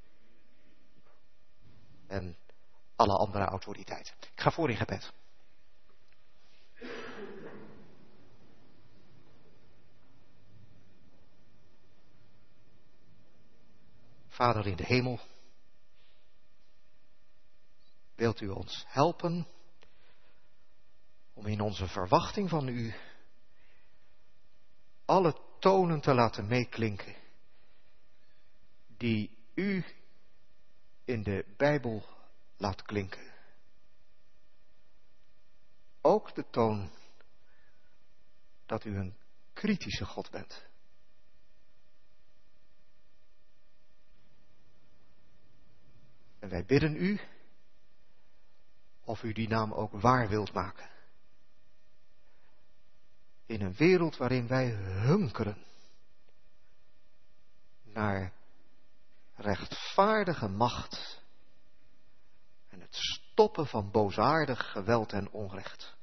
S2: en alle andere autoriteiten. Ik ga voor in gebed. Vader in de hemel, wilt u ons helpen om in onze verwachting van u alle tonen te laten meeklinken die u in de Bijbel laat klinken. Ook de toon dat u een kritische God bent. En wij bidden u of u die naam ook waar wilt maken. In een wereld waarin wij hunkeren naar rechtvaardige macht en het stoppen van boosaardig geweld en onrecht.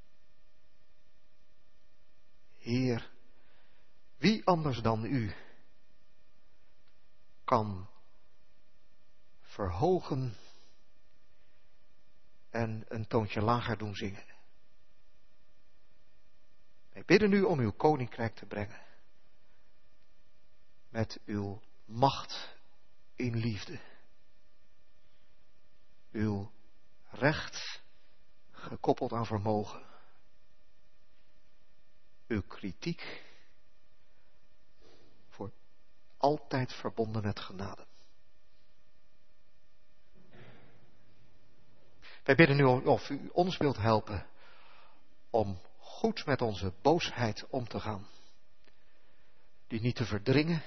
S2: Heer, wie anders dan u kan verhogen en een toontje lager doen zingen. Wij bidden u om uw koninkrijk te brengen. Met uw macht in liefde. Uw recht gekoppeld aan vermogen. Uw kritiek voor altijd verbonden met genade. Wij bidden u of u ons wilt helpen om goed met onze boosheid om te gaan. Die niet te verdringen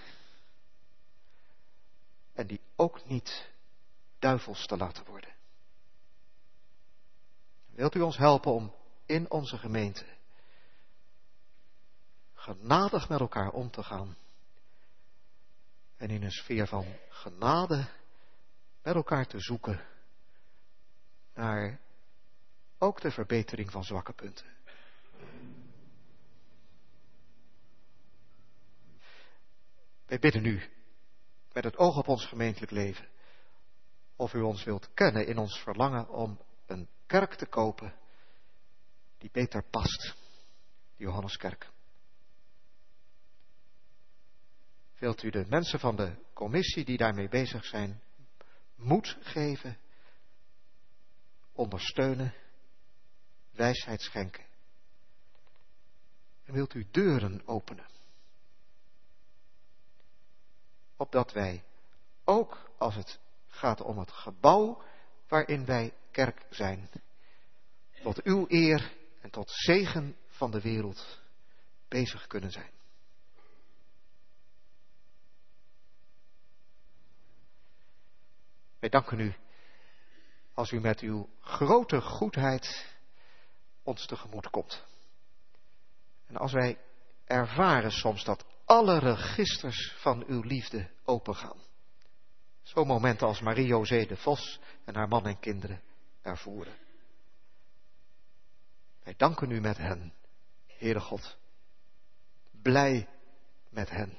S2: en die ook niet duivels te laten worden. Wilt u ons helpen om in onze gemeente genadig met elkaar om te gaan en in een sfeer van genade met elkaar te zoeken naar ook de verbetering van zwakke punten. Wij bidden u, met het oog op ons gemeentelijk leven, of u ons wilt kennen in ons verlangen om een kerk te kopen die beter past, de Johanneskerk. Wilt u de mensen van de commissie die daarmee bezig zijn moed geven, ondersteunen, wijsheid schenken En wilt u deuren openen. Opdat wij, ook als het gaat om het gebouw waarin wij kerk zijn, tot uw eer en tot zegen van de wereld bezig kunnen zijn. Wij danken u als u met uw grote goedheid ons tegemoet komt. En als wij ervaren soms dat alle registers van uw liefde opengaan. Zo'n moment als Marie-José de Vos en haar man en kinderen ervoeren. Wij danken u met hen, Heere God. Blij met hen.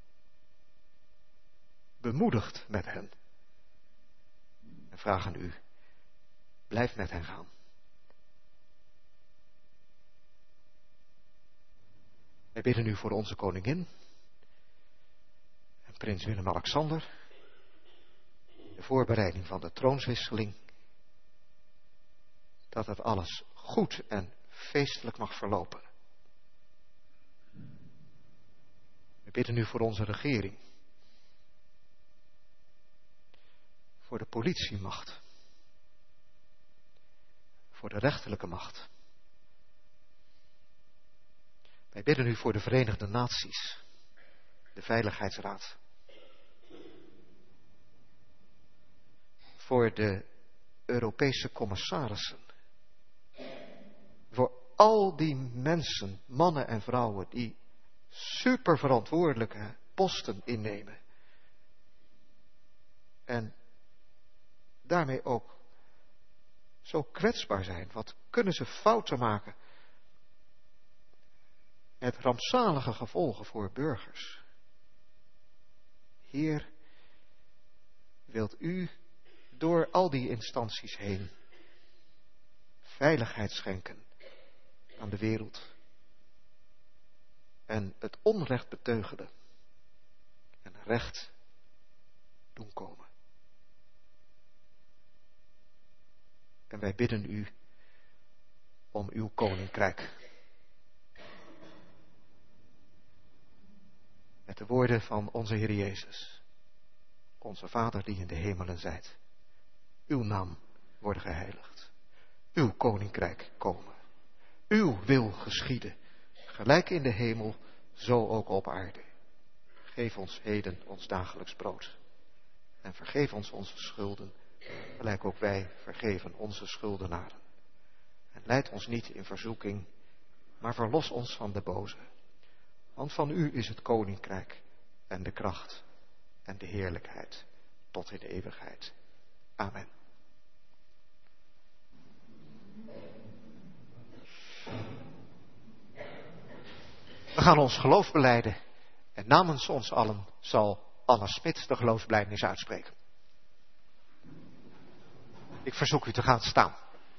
S2: Bemoedigd met hen. En vragen u, blijf met hen gaan. Wij bidden u voor onze koningin en prins Willem-Alexander, de voorbereiding van de troonswisseling, dat het alles goed en feestelijk mag verlopen. We bidden u voor onze regering, voor de politiemacht, voor de rechterlijke macht. Wij bidden u voor de Verenigde Naties, de Veiligheidsraad. Voor de Europese commissarissen. Voor al die mensen, mannen en vrouwen, die superverantwoordelijke posten innemen. En daarmee ook zo kwetsbaar zijn. Wat kunnen ze fouten maken? Met rampzalige gevolgen voor burgers. Heer, wilt u door al die instanties heen veiligheid schenken aan de wereld en het onrecht beteugelen en recht doen komen. En wij bidden u om uw koninkrijk. Met de woorden van onze Heer Jezus, onze Vader die in de hemelen zijt. Uw naam worden geheiligd. Uw koninkrijk komen. Uw wil geschieden, gelijk in de hemel, zo ook op aarde. Geef ons heden ons dagelijks brood. En vergeef ons onze schulden, gelijk ook wij vergeven onze schuldenaren. En leid ons niet in verzoeking, maar verlos ons van de boze. Want van u is het koninkrijk en de kracht en de heerlijkheid tot in de eeuwigheid. Amen. We gaan ons geloof belijden en namens ons allen zal Anna Smit de geloofsbelijdenis uitspreken. Ik verzoek u te gaan staan.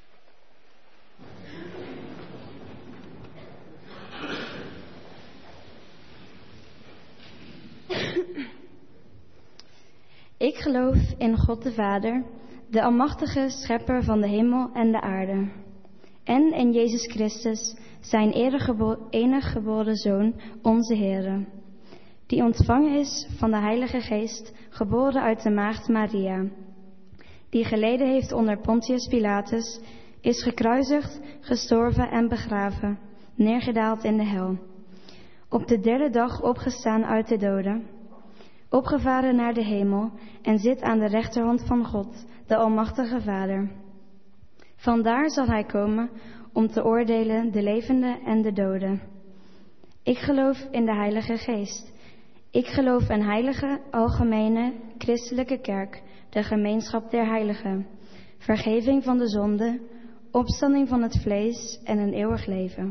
S3: Ik geloof in God de Vader, de almachtige schepper van de hemel en de aarde. En in Jezus Christus, zijn enige geboren Zoon, onze Heere. Die ontvangen is van de Heilige Geest, geboren uit de maagd Maria. Die geleden heeft onder Pontius Pilatus, is gekruisigd, gestorven en begraven, neergedaald in de hel. Op de derde dag opgestaan uit de doden, opgevaren naar de hemel en zit aan de rechterhand van God, de Almachtige Vader. Vandaar zal hij komen om te oordelen de levenden en de doden. Ik geloof in de Heilige Geest. Ik geloof een heilige, algemene, christelijke kerk, de gemeenschap der heiligen, vergeving van de zonde, opstanding van het vlees en een eeuwig leven.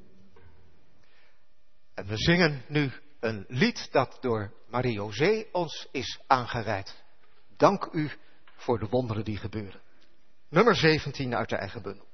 S2: En we zingen nu een lied dat door Marie-José ons is aangereikt. Dank u voor de wonderen die gebeuren. Nummer 17 uit de eigen bundel.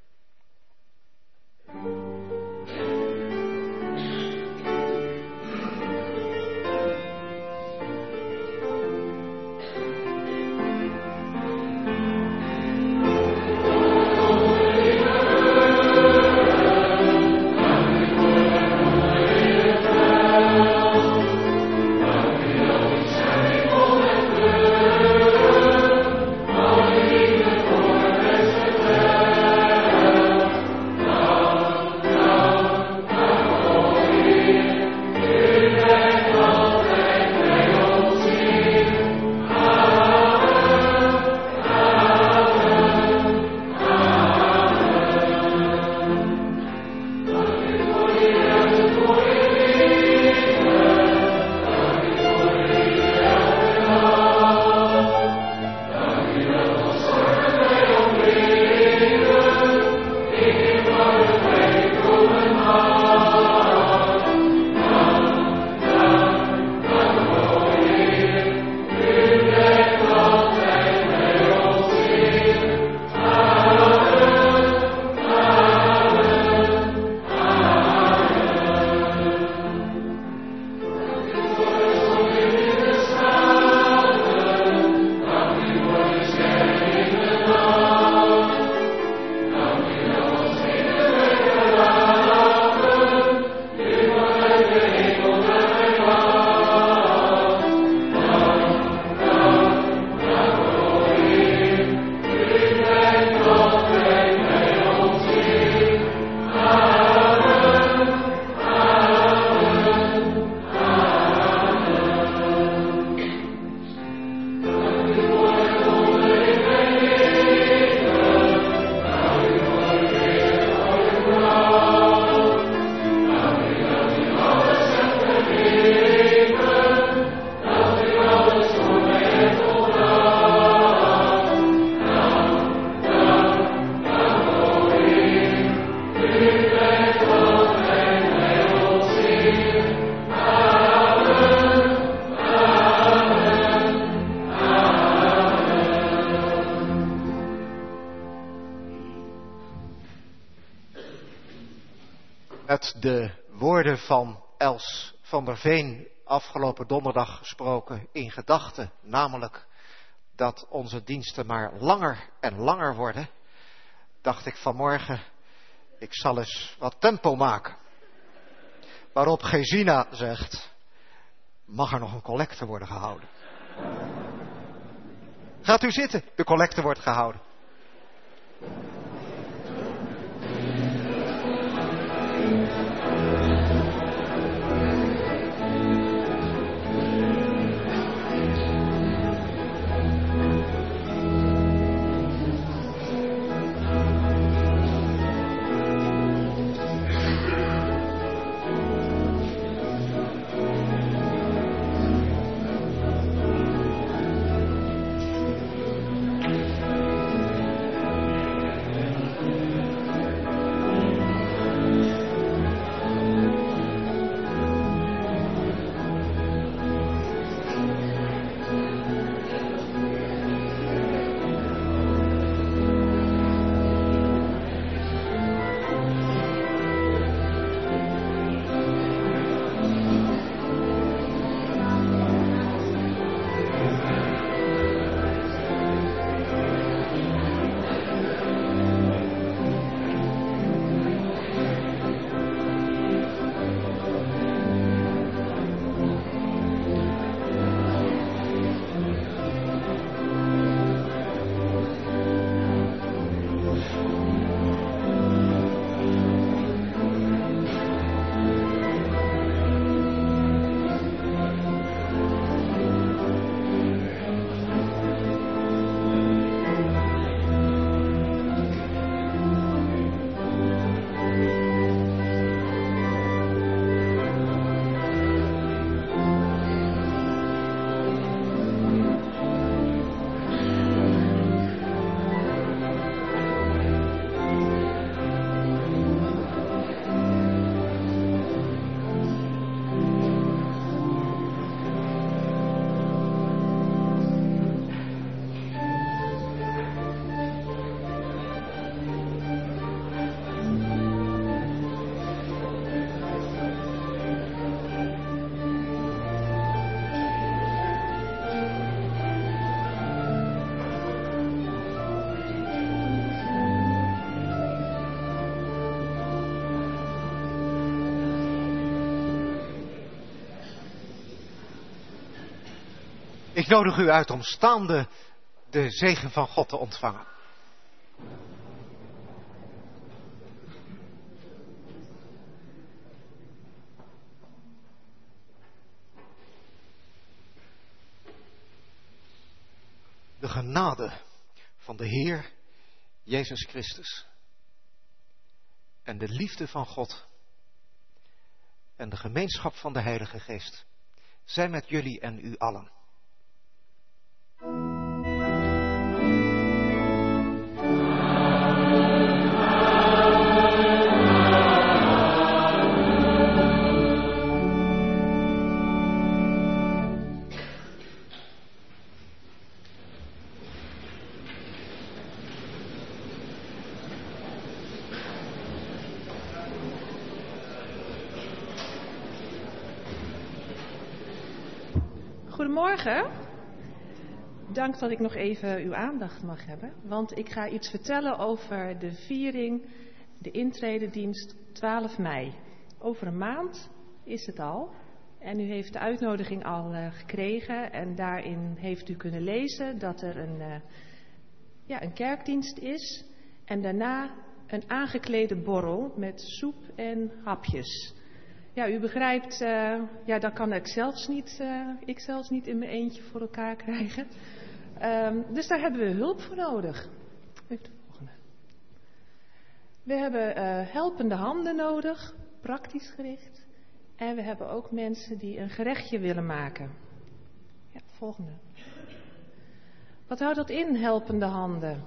S2: Met de woorden van Els van der Veen afgelopen donderdag gesproken in gedachten, namelijk dat onze diensten maar langer en langer worden, dacht ik vanmorgen, ik zal eens wat tempo maken. Waarop Gesina zegt, mag er nog een collecte worden gehouden? Gaat u zitten, de collecte wordt gehouden. Ik nodig u uit om staande de zegen van God te ontvangen. De genade van de Heer Jezus Christus en de liefde van God en de gemeenschap van de Heilige Geest zijn met jullie en u allen.
S4: Goedemorgen. Dank dat ik nog even uw aandacht mag hebben. Want ik ga iets vertellen over de viering, de intrededienst 12 mei. Over een maand is het al. En u heeft de uitnodiging al gekregen. En daarin heeft u kunnen lezen dat er een kerkdienst is. En daarna een aangeklede borrel met soep en hapjes. Ja, u begrijpt, dat kan ik zelfs niet in mijn eentje voor elkaar krijgen. Dus daar hebben we hulp voor nodig. Even de volgende. We hebben helpende handen nodig, praktisch gericht. En we hebben ook mensen die een gerechtje willen maken. Ja, volgende. Wat houdt dat in, helpende handen?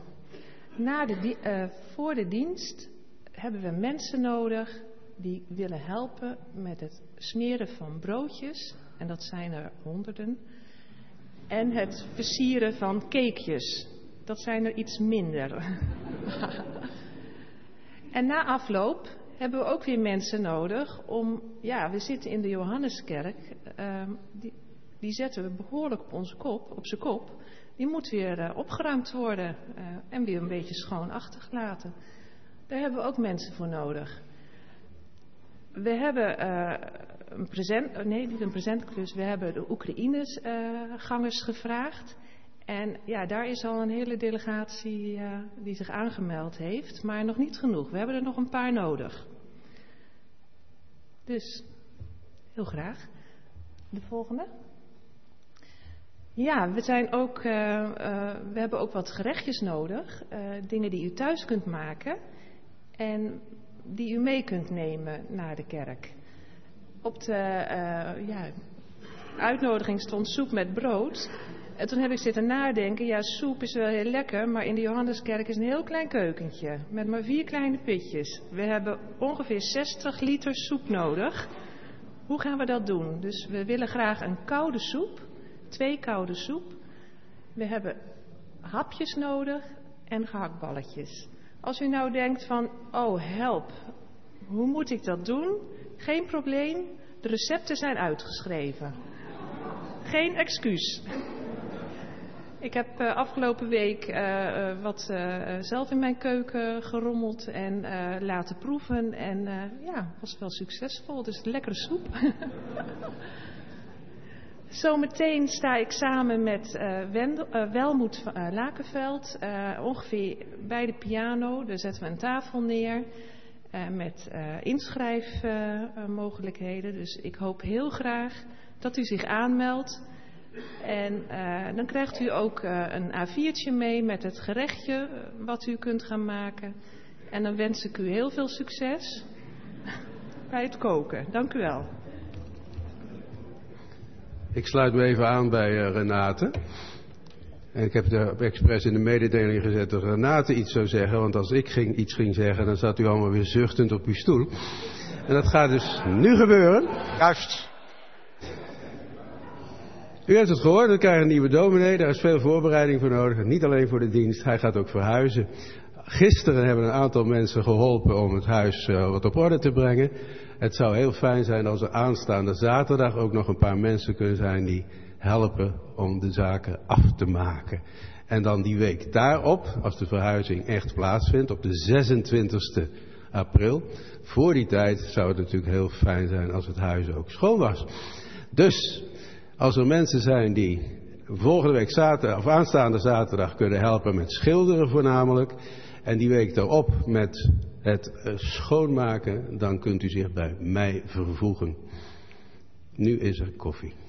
S4: Voor de dienst hebben we mensen nodig die willen helpen met het smeren van broodjes. En dat zijn er honderden. En het versieren van cakejes. Dat zijn er iets minder. En na afloop hebben we ook weer mensen nodig om... Ja, we zitten in de Johanneskerk. Die zetten we behoorlijk op zijn kop. Die moet weer opgeruimd worden en weer een beetje schoon achtergelaten. Daar hebben we ook mensen voor nodig. We hebben we hebben de Oekraïne-gangers gevraagd. En ja, daar is al een hele delegatie die zich aangemeld heeft, maar nog niet genoeg. We hebben er nog een paar nodig. Dus, heel graag. De volgende. Ja, we hebben ook wat gerechtjes nodig. Dingen die u thuis kunt maken en die u mee kunt nemen naar de kerk. Op de uitnodiging stond soep met brood. En toen heb ik zitten nadenken, ja, soep is wel heel lekker, maar in de Johanneskerk is een heel klein keukentje met maar 4 kleine pitjes. We hebben ongeveer 60 liter soep nodig. Hoe gaan we dat doen? Dus we willen graag een koude soep, 2 koude soep. We hebben hapjes nodig en gehaktballetjes. Als u nou denkt van, oh help, hoe moet ik dat doen? Geen probleem, de recepten zijn uitgeschreven. Geen excuus. Ik heb afgelopen week zelf in mijn keuken gerommeld en laten proeven. En was wel succesvol. Dus lekkere soep. Zometeen sta ik samen met Welmoed Lakenveld. Ongeveer bij de piano. Daar zetten we een tafel neer. Met inschrijfmogelijkheden. Dus ik hoop heel graag dat u zich aanmeldt. En dan krijgt u ook een A4'tje mee met het gerechtje wat u kunt gaan maken. En dan wens ik u heel veel succes bij het koken. Dank u wel.
S5: Ik sluit me even aan bij Renate. En ik heb er expres in de mededeling gezet dat Renate iets zou zeggen. Want als ik iets ging zeggen, dan zat u allemaal weer zuchtend op uw stoel. En dat gaat dus nu gebeuren.
S2: Juist.
S5: U heeft het gehoord, we krijgen een nieuwe dominee. Daar is veel voorbereiding voor nodig. Niet alleen voor de dienst, hij gaat ook verhuizen. Gisteren hebben een aantal mensen geholpen om het huis wat op orde te brengen. Het zou heel fijn zijn als er aanstaande zaterdag ook nog een paar mensen kunnen zijn die helpen om de zaken af te maken. En dan die week daarop, als de verhuizing echt plaatsvindt, op de 26e april. Voor die tijd zou het natuurlijk heel fijn zijn als het huis ook schoon was. Dus, als er mensen zijn die volgende week zaterdag of aanstaande zaterdag kunnen helpen met schilderen voornamelijk. En die week daarop met het schoonmaken, dan kunt u zich bij mij vervoegen. Nu is er koffie.